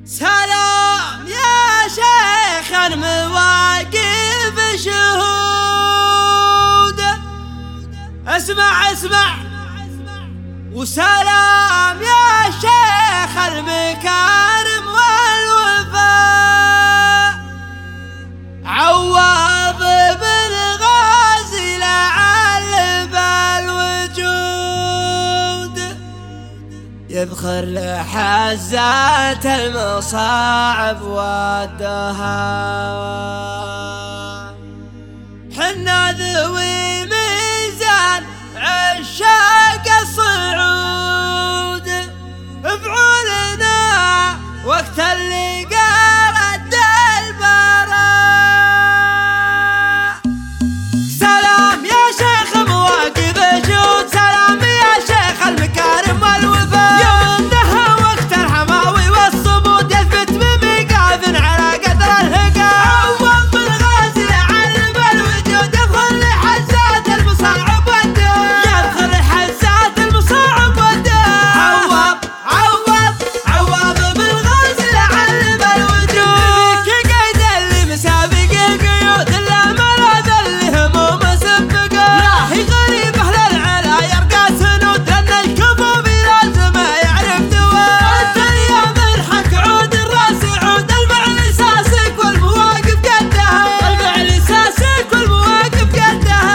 سلام يا شيخ المواقف شهود، اسمع اسمع. وسلام يا شيخ المكارم والوفاء، عوض بالغازي لعل بالوجود يذخر لحزات المصاعب والدهاء. حنا ذوي ميزان عشاق الصعود، افعلنا وقت اللي قرد البراء. سلام يا شيخ مواقف شهود، سلام يا شيخ المكارم والوفاء، يوم انتهى وقت الحماوي والصمود يثبت بميقاف على قدر الهقاء. عوض بالغازي لعلم الوجود يدخل لحزات المصاعب والدهاء، يدخل لحزات المصاعب والدهاء. عوض بالغازي لعلم الوجود، فيك قيد اللي مسابق القيود، الا ملاذ اللي هموم سبقه. لا هي غريب اهل العلا يرقى سنود، لان الكفوف لازمه يعرف دواه. انت اليوم الحق عود الراس عود، الفعل اساسك والمواقف قدها، الفعل اساسك والمواقف قدها.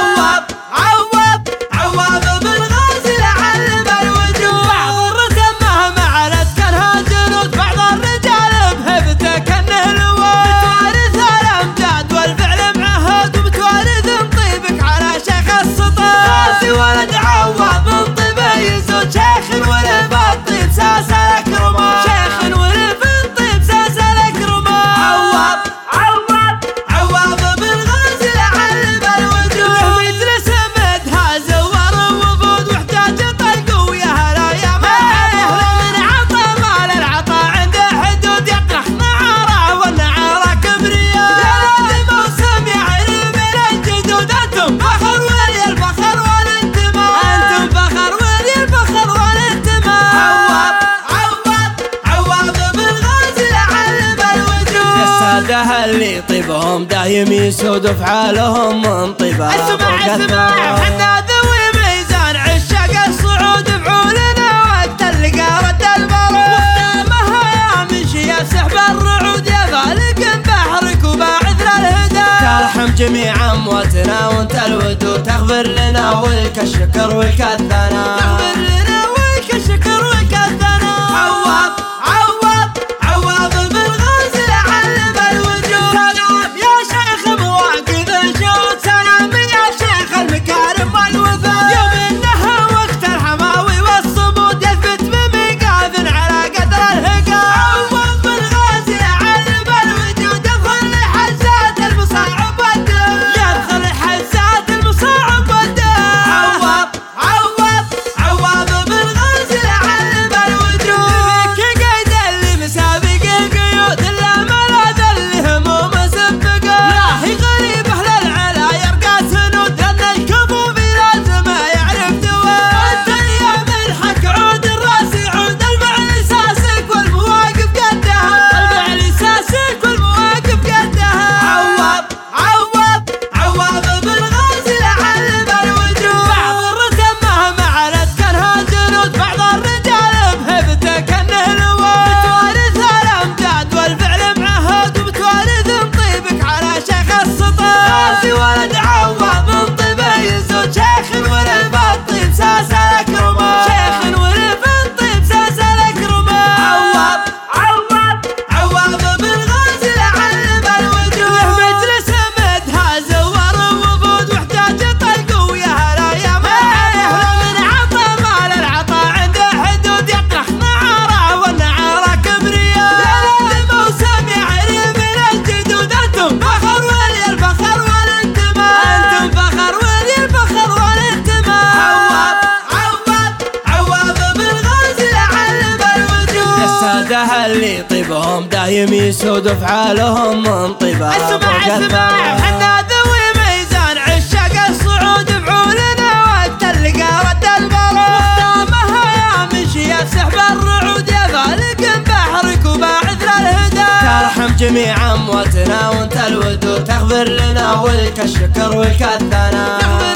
عوض بالغازي لعلم الوجود، بعض الرسم مهما علت كانها جنود، بعض الرجال بهبته كانه لواء. بتوارث الامجاد والفعل معهد، وبتوارث طيبك على شيخ السطر. غازي ولد عوض من طيبه يزود، شيخ ولد بالطيب ساسلك رماه، شيخ ولد بالطيب ساسلك رماه. عوض بالغازي لعلم الوجود، مجلس مدها زور ووفود، واحتاج طلق ويا يا ما عليه. من عطى مال العطا عنده حدود، يطرح نعاره والنعاره كبرياء. يا لذي موسم يعري من الجدود، انتم فخر ولي الفخر والانتماء، انتم فخر ولي الفخر والانتماء. عوض بالغازي لعلم الوجود، السادة اللي طيبهم دايم يسود، وافعالهم من طيبه اسمع حنا ذوي ميزان عشاق الصعود، افعولنا وقت اللي قارد البراء. وختامها يا منشي يا سحب الرعود، يا خالق بحرك وباعث للهدى. ترحم جميع امواتنا وانت الودود، تغفر لنا ولك الشكر ولك الثناء، تغفر لنا ولك الشكر ولك الثناء. عوض بالغازي لعلم الوجود، سلام يا شيخ مواقف شهود، سلام يا شيخ المكارم والوفاء، يوم انها وقت الحماوي والصمود يثبت بميقاف على قدر الهقاء. عوض بالغازي لعلم الوجود، يدخل لحزات المصاعب والدهاء، يدخل لحزات المصاعب والدهاء. عوض بالغازي لعلم الوجود، فيك قيد اللي مسابق القيود، الا ملاذ اللي هموم سبقه. لا هي غريب اهل العلا يرقى سنود، لان الكفوف لازمه يعرف دواه. انت اليوم الحق عود الراس عود، الفعل اساسك والمواقف قدها، الفعل اساسك والمواقف قدها. عوض بالغازي لعلم الوجود، بعض الرسم مهما علت كانها جنود، بعض الرجال بهبته كانه لواء. بتوارث الامجاد والفعل معهد، وبتوارث طيبك على شيخ السطر. غازي ولد عوض من طيبه يزود، شيخ ولد بالطيب ساسلك رماه، شيخ ولد بالطيب ساسلك رماه. عوض بالغازي لعلم الوجود، مجلس مدها زور ووفود، واحتاج طلق ويا يا ما عليه. من عطى مال العطا عنده حدود، يطرح نعاره والنعاره كبرياء. يا لذي موسم يعري من الجدود، انتم فخر ولي الفخر والانتماء، انتم فخر ولي الفخر والانتماء. عوض بالغازي لعلم الوجود، السادة اللي طيبهم دايم يسود، وافعالهم من طيبه اسمع حنا ذوي ميزان عشاق الصعود، افعولنا وقت اللي قارد البراء. وختامها يا منشي يا سحب الرعود، يا خالق بحرك وباعث جميع أمواتنا وانت الودود تغفر لنا ولك الشكر ولك الثناء.